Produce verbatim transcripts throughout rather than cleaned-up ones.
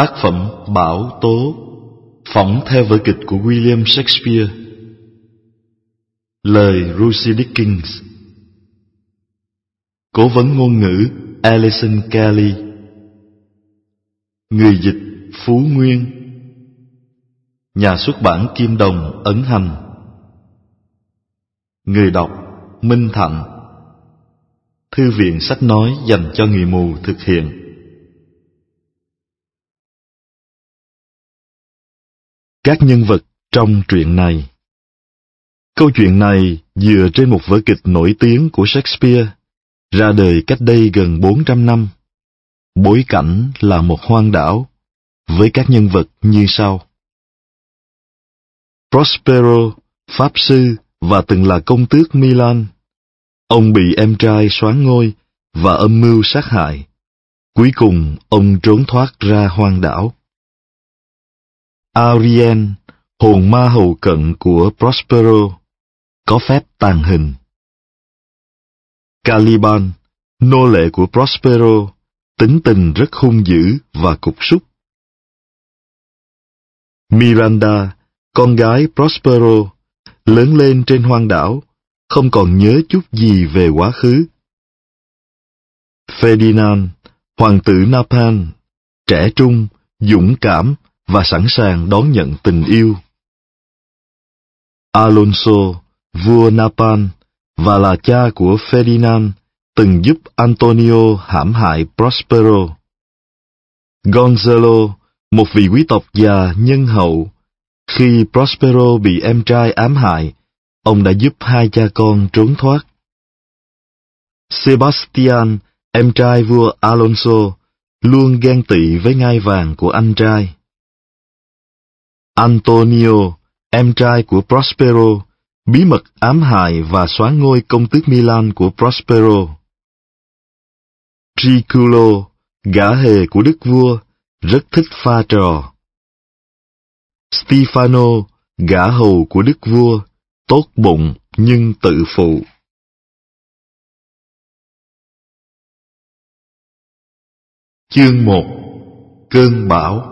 Tác phẩm Bão tố, phỏng theo vở kịch của William Shakespeare. Lời Lucy Dickens. Cố vấn ngôn ngữ Alison Kelly. Người dịch Phú Nguyên. Nhà xuất bản Kim Đồng ấn hành. Người đọc Minh Thạnh. Thư viện sách nói dành cho người mù thực hiện. Các nhân vật trong truyện này. Câu chuyện này dựa trên một vở kịch nổi tiếng của Shakespeare, ra đời cách đây gần bốn trăm năm. Bối cảnh là một hoang đảo, với các nhân vật như sau. Prospero, pháp sư và từng là công tước Milan. Ông bị em trai soán ngôi và âm mưu sát hại. Cuối cùng ông trốn thoát ra hoang đảo. Ariel, hồn ma hầu cận của Prospero, có phép tàn hình. Caliban, nô lệ của Prospero, tính tình rất hung dữ và cục súc. Miranda, con gái Prospero, lớn lên trên hoang đảo, không còn nhớ chút gì về quá khứ. Ferdinand, hoàng tử Napan, trẻ trung, dũng cảm và sẵn sàng đón nhận tình yêu. Alonso, vua Napan, và là cha của Ferdinand, từng giúp Antonio hãm hại Prospero. Gonzalo, một vị quý tộc già nhân hậu. Khi Prospero bị em trai ám hại, ông đã giúp hai cha con trốn thoát. Sebastian, em trai vua Alonso, luôn ghen tị với ngai vàng của anh trai. Antonio, em trai của Prospero, bí mật ám hại và soán ngôi công tước Milan của Prospero. Triculo, gã hề của đức vua, rất thích pha trò. Stefano, gã hầu của đức vua, tốt bụng nhưng tự phụ. Chương một. Cơn bão.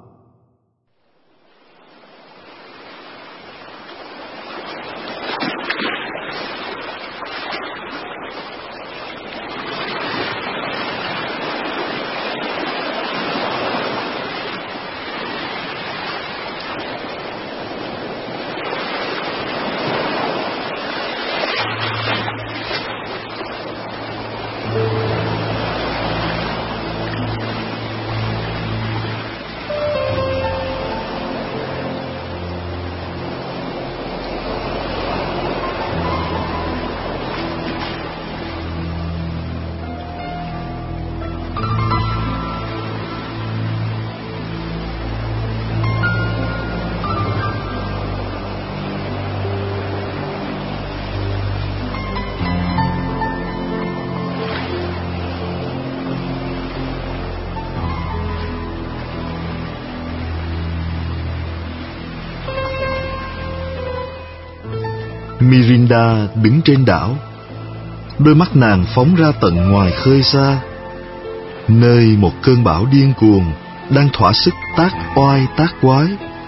Mirinda đứng trên đảo. Đôi mắt nàng phóng ra tận ngoài khơi xa, nơi một cơn bão điên cuồng đang thỏa sức tác oai tác quái.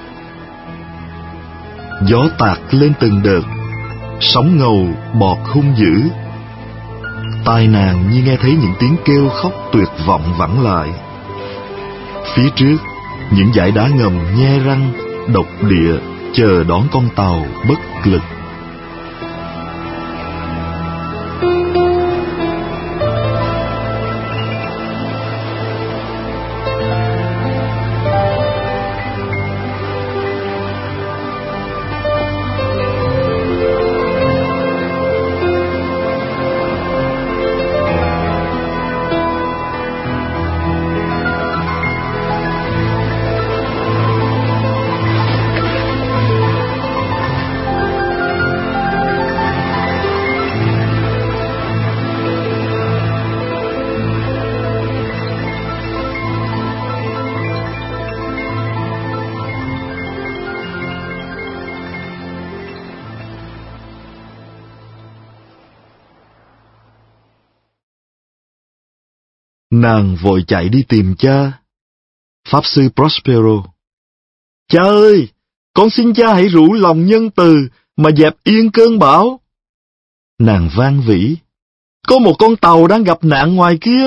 Gió tạt lên từng đợt, sóng ngầu bọt hung dữ. Tai nàng như nghe thấy những tiếng kêu khóc tuyệt vọng vẳng lại. Phía trước, những dải đá ngầm nhe răng, độc địa chờ đón con tàu bất lực. Nàng vội chạy đi tìm cha. Pháp sư Prospero: Cha ơi, con xin cha hãy rủ lòng nhân từ mà dẹp yên cơn bão. Nàng van vỉ: Có một con tàu đang gặp nạn ngoài kia.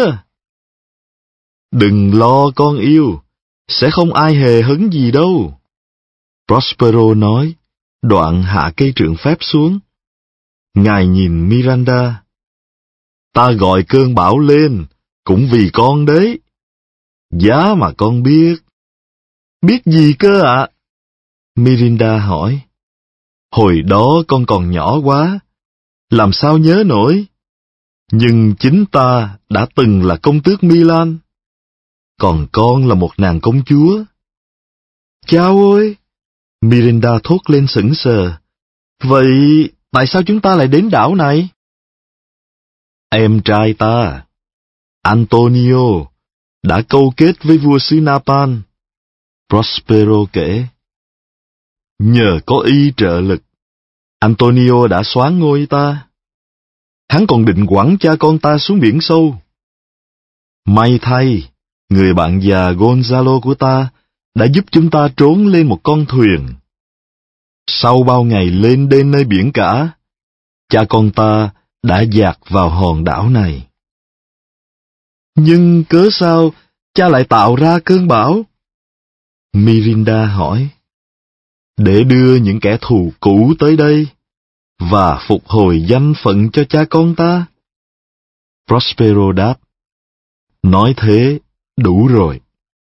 Đừng lo con yêu, sẽ không ai hề hấn gì đâu. Prospero nói, đoạn hạ cây trượng phép xuống. Ngài nhìn Miranda: Ta gọi cơn bão lên, cũng vì con đấy. Giá mà con biết. Biết gì cơ ạ? À? Miranda hỏi. Hồi đó con còn nhỏ quá, làm sao nhớ nổi. Nhưng chính ta đã từng là công tước Milan, còn con là một nàng công chúa. Chao ơi! Miranda thốt lên sững sờ. Vậy tại sao chúng ta lại đến đảo này? Em trai ta, Antonio, đã câu kết với vua xứ Napan. Prospero kể. Nhờ có y trợ lực, Antonio đã soán ngôi ta. Hắn còn định quẳng cha con ta xuống biển sâu. May thay, người bạn già Gonzalo của ta đã giúp chúng ta trốn lên một con thuyền. Sau bao ngày lên đên nơi biển cả, cha con ta đã dạt vào hòn đảo này. Nhưng cớ sao cha lại tạo ra cơn bão? Miranda hỏi. Để đưa những kẻ thù cũ tới đây và phục hồi danh phận cho cha con ta. Prospero đáp. Nói thế đủ rồi.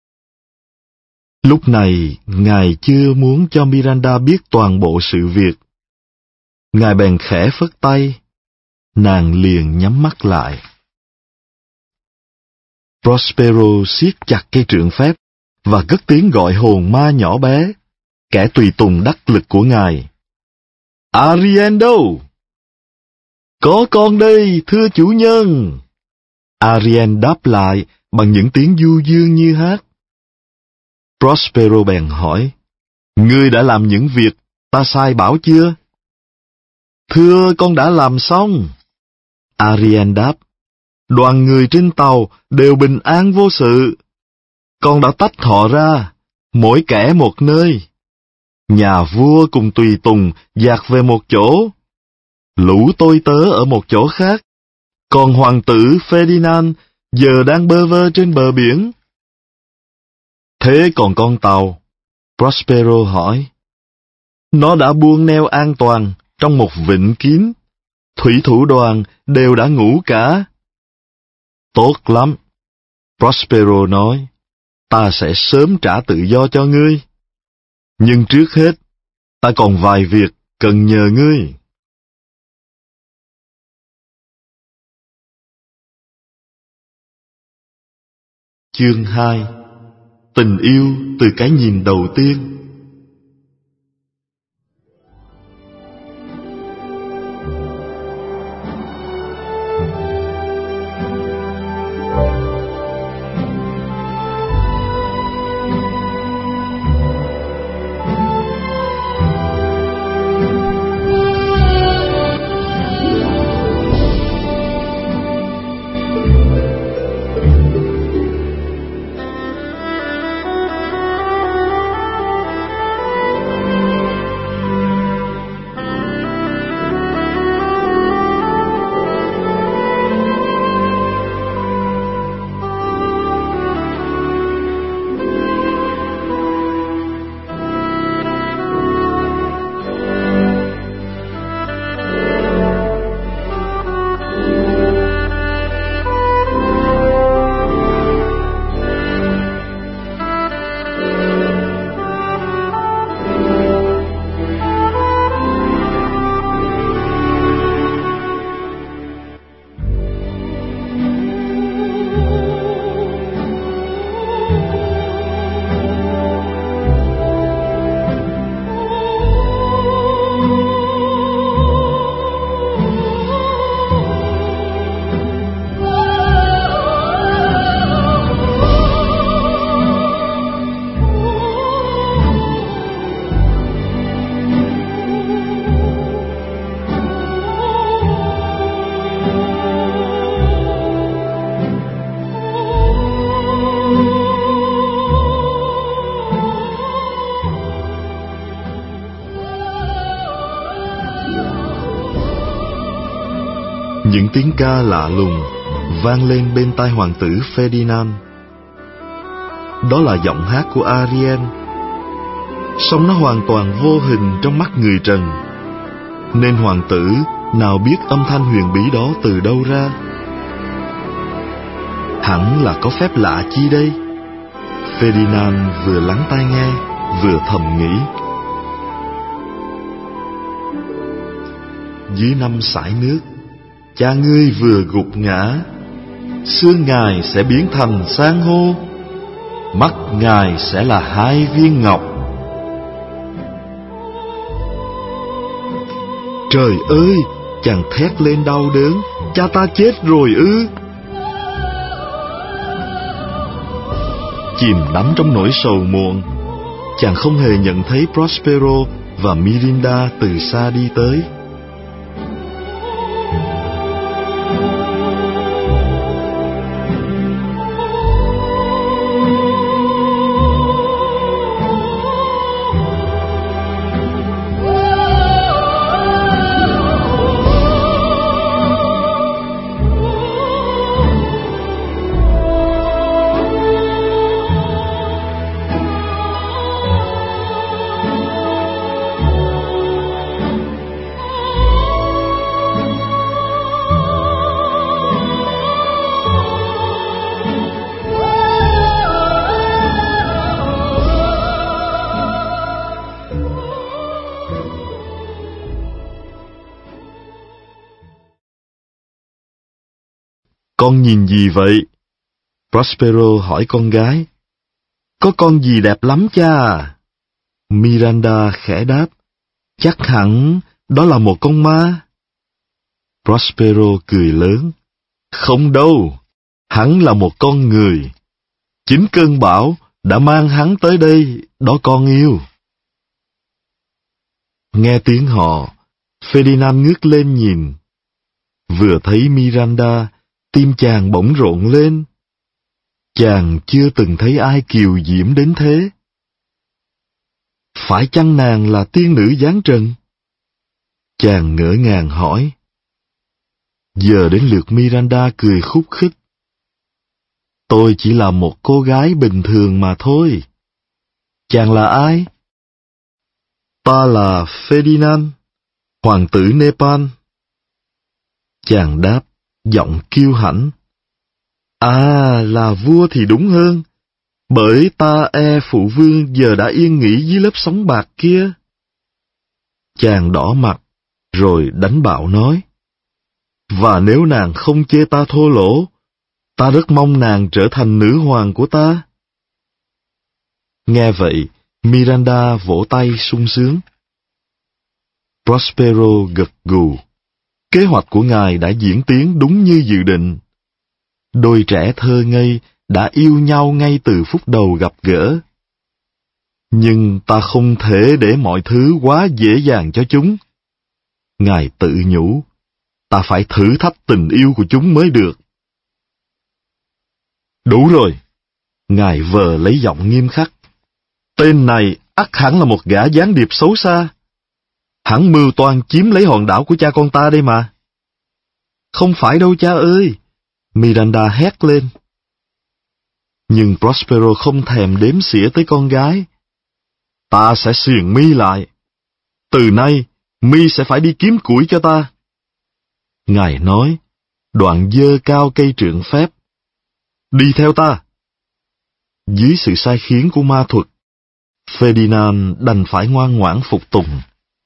Lúc này, Ngài chưa muốn cho Miranda biết toàn bộ sự việc. Ngài bèn khẽ phất tay. Nàng liền nhắm mắt lại. Prospero siết chặt cây trượng phép và cất tiếng gọi hồn ma nhỏ bé, kẻ tùy tùng đắc lực của Ngài. Ariendo! Có con đây, thưa chủ nhân! Ariel đáp lại bằng những tiếng du dương như hát. Prospero bèn hỏi, Ngươi đã làm những việc ta sai bảo chưa? Thưa, con đã làm xong. Ariel đáp, đoàn người trên tàu đều bình an vô sự. Con đã tách họ ra, mỗi kẻ một nơi. Nhà vua cùng tùy tùng dạt về một chỗ. Lũ tôi tớ ở một chỗ khác. Còn hoàng tử Ferdinand giờ đang bơ vơ trên bờ biển. Thế còn con tàu? Prospero hỏi. Nó đã buông neo an toàn trong một vịnh kín. Thủy thủ đoàn đều đã ngủ cả. Tốt lắm. Prospero nói, ta sẽ sớm trả tự do cho ngươi. Nhưng trước hết, ta còn vài việc cần nhờ ngươi. Chương hai. Tình yêu từ cái nhìn đầu tiên. Những tiếng ca lạ lùng vang lên bên tai hoàng tử Ferdinand. Đó là giọng hát của Ariel, song nó hoàn toàn vô hình trong mắt người trần, nên hoàng tử nào biết âm thanh huyền bí đó từ đâu ra. Hẳn là có phép lạ chi đây? Ferdinand vừa lắng tai nghe, vừa thầm nghĩ. Dưới năm sải nước, cha ngươi vừa gục ngã, xương ngài sẽ biến thành san hô, mắt ngài sẽ là hai viên ngọc. Trời ơi! Chàng thét lên đau đớn. Cha ta chết rồi ư? Chìm đắm trong nỗi sầu muộn, chàng không hề nhận thấy Prospero và Mirinda từ xa đi tới. Con nhìn gì vậy? Prospero hỏi con gái. Có con gì đẹp lắm cha à? Miranda khẽ đáp. Chắc hẳn đó là một con ma. Prospero cười lớn. Không đâu, hắn là một con người. Chính cơn bão đã mang hắn tới đây, đó con yêu. Nghe tiếng họ, Ferdinand ngước lên nhìn. Vừa thấy Miranda, tim chàng bỗng rộn lên. Chàng chưa từng thấy ai kiều diễm đến thế. Phải chăng nàng là tiên nữ giáng trần? Chàng ngỡ ngàng hỏi. Giờ đến lượt Miranda cười khúc khích. Tôi chỉ là một cô gái bình thường mà thôi. Chàng là ai? Ta là Ferdinand, hoàng tử Nepal. Chàng đáp, giọng kiêu hãnh. À, là vua thì đúng hơn, bởi ta e phụ vương giờ đã yên nghỉ dưới lớp sóng bạc kia. Chàng đỏ mặt, rồi đánh bạo nói. Và nếu nàng không chê ta thô lỗ, ta rất mong nàng trở thành nữ hoàng của ta. Nghe vậy, Miranda vỗ tay sung sướng. Prospero gật gù. Kế hoạch của ngài đã diễn tiến đúng như dự định. Đôi trẻ thơ ngây đã yêu nhau ngay từ phút đầu gặp gỡ. Nhưng ta không thể để mọi thứ quá dễ dàng cho chúng. Ngài tự nhủ, ta phải thử thách tình yêu của chúng mới được. Đủ rồi. Ngài vờ lấy giọng nghiêm khắc. Tên này ắt hẳn là một gã gián điệp xấu xa. Hắn mưu toan chiếm lấy hòn đảo của cha con ta đây mà. Không phải đâu cha ơi! Miranda hét lên. Nhưng Prospero không thèm đếm xỉa tới con gái. Ta sẽ xiềng mi lại. Từ nay, mi sẽ phải đi kiếm củi cho ta. Ngài nói, đoạn giơ cao cây trượng phép. Đi theo ta. Dưới sự sai khiến của ma thuật, Ferdinand đành phải ngoan ngoãn phục tùng.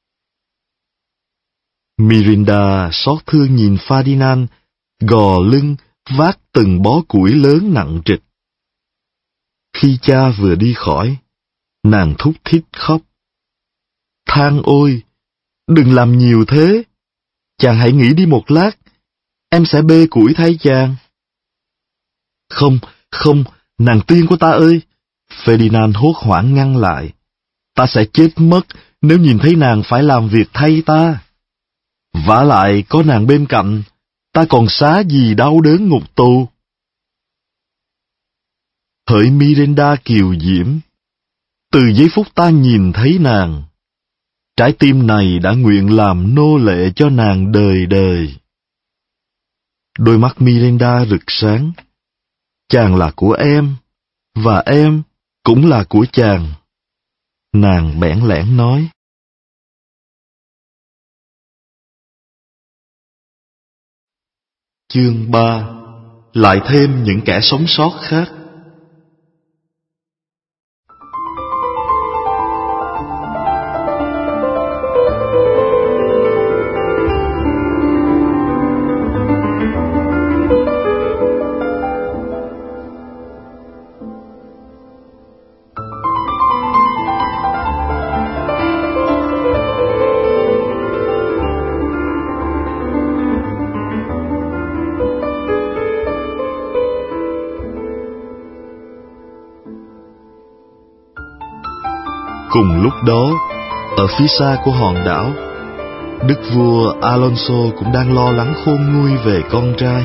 Mirinda xót thương nhìn Ferdinand, gò lưng, vác từng bó củi lớn nặng trịch. Khi cha vừa đi khỏi, nàng thút thít khóc. Than ôi, đừng làm nhiều thế. Chàng hãy nghỉ đi một lát, em sẽ bê củi thay chàng. Không, không, nàng tiên của ta ơi! Ferdinand hốt hoảng ngăn lại. Ta sẽ chết mất nếu nhìn thấy nàng phải làm việc thay ta. Vả lại có nàng bên cạnh, ta còn xá gì đau đớn ngục tù. Hỡi Miranda kiều diễm, từ giây phút ta nhìn thấy nàng, trái tim này đã nguyện làm nô lệ cho nàng đời đời. Đôi mắt Miranda rực sáng. Chàng là của em, và em cũng là của chàng. Nàng bẽn lẽn nói. Chương ba. Lại thêm những kẻ sống sót khác. Cùng lúc đó, ở phía xa của hòn đảo, đức vua Alonso cũng đang lo lắng khôn nguôi về con trai.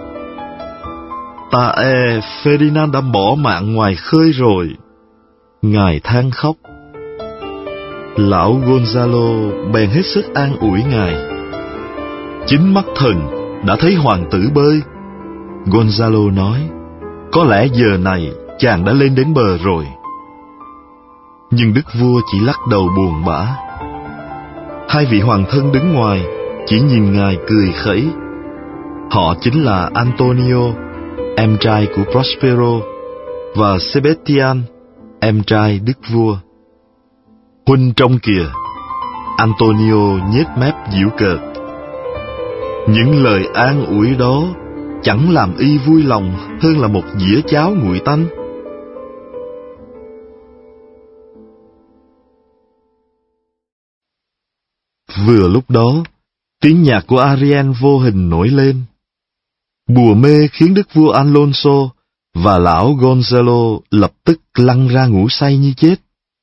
Ta e Ferdinand đã bỏ mạng ngoài khơi rồi. Ngài than khóc. Lão Gonzalo bèn hết sức an ủi ngài. Chính mắt thần đã thấy hoàng tử bơi. Gonzalo nói, có lẽ giờ này chàng đã lên đến bờ rồi. Nhưng đức vua chỉ lắc đầu buồn bã. Hai vị hoàng thân đứng ngoài chỉ nhìn ngài cười khẩy. Họ chính là Antonio, em trai của Prospero, và Sebastian, em trai đức vua. Huynh trông kìa. Antonio nhếch mép giễu cợt. Những lời an ủi đó chẳng làm y vui lòng hơn là một dĩa cháo nguội tanh. Vừa lúc đó, tiếng nhạc của Ariel vô hình nổi lên. Bùa mê khiến đức vua Alonso và lão Gonzalo lập tức lăn ra ngủ say như chết.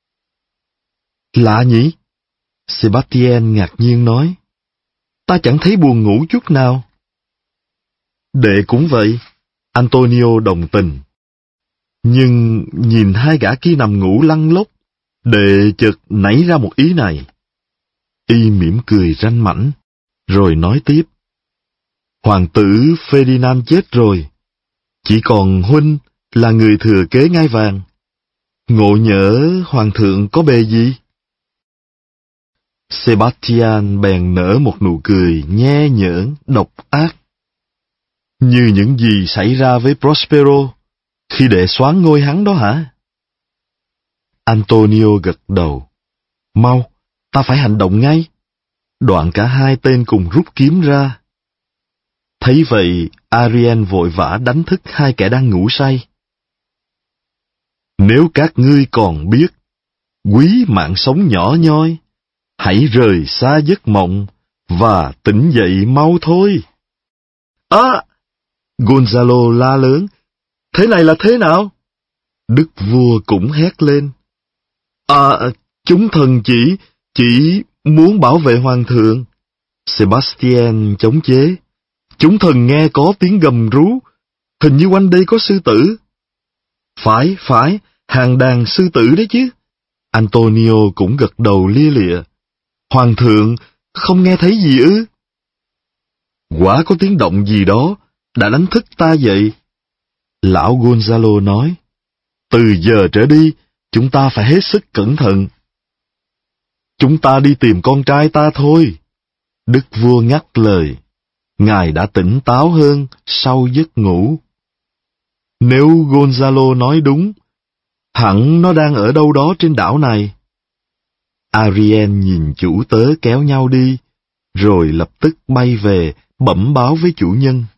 Lạ nhỉ? Sebastian ngạc nhiên nói. Ta chẳng thấy buồn ngủ chút nào. Đệ cũng vậy, Antonio đồng tình. Nhưng nhìn hai gã kia nằm ngủ lăn lóc, đệ chợt nảy ra một ý này. Y mỉm cười ranh mãnh, rồi nói tiếp. Hoàng tử Ferdinand chết rồi, chỉ còn huynh là người thừa kế ngai vàng. Ngộ nhỡ hoàng thượng có bề gì? Sebastian bèn nở một nụ cười nhe nhởn, độc ác. Như những gì xảy ra với Prospero khi đệ soán ngôi hắn đó hả? Antonio gật đầu. Mau, ta phải hành động ngay. Đoạn cả hai tên cùng rút kiếm ra. Thấy vậy, Ariel vội vã đánh thức hai kẻ đang ngủ say. Nếu các ngươi còn biết, quý mạng sống nhỏ nhoi, hãy rời xa giấc mộng và tỉnh dậy mau thôi. À! Gonzalo la lớn. Thế này là thế nào? Đức vua cũng hét lên. À, chúng thần chỉ, chỉ muốn bảo vệ hoàng thượng. Sebastian chống chế. Chúng thần nghe có tiếng gầm rú. Hình như quanh đây có sư tử. Phải, phải, hàng đàn sư tử đấy chứ. Antonio cũng gật đầu lia lịa. Hoàng thượng không nghe thấy gì ư? Quả có tiếng động gì đó đã đánh thức ta dậy. Lão Gonzalo nói. Từ giờ trở đi, chúng ta phải hết sức cẩn thận. Chúng ta đi tìm con trai ta thôi. Đức vua ngắt lời. Ngài đã tỉnh táo hơn sau giấc ngủ. Nếu Gonzalo nói đúng, hẳn nó đang ở đâu đó trên đảo này. Ariel nhìn chủ tớ kéo nhau đi, rồi lập tức bay về bẩm báo với chủ nhân.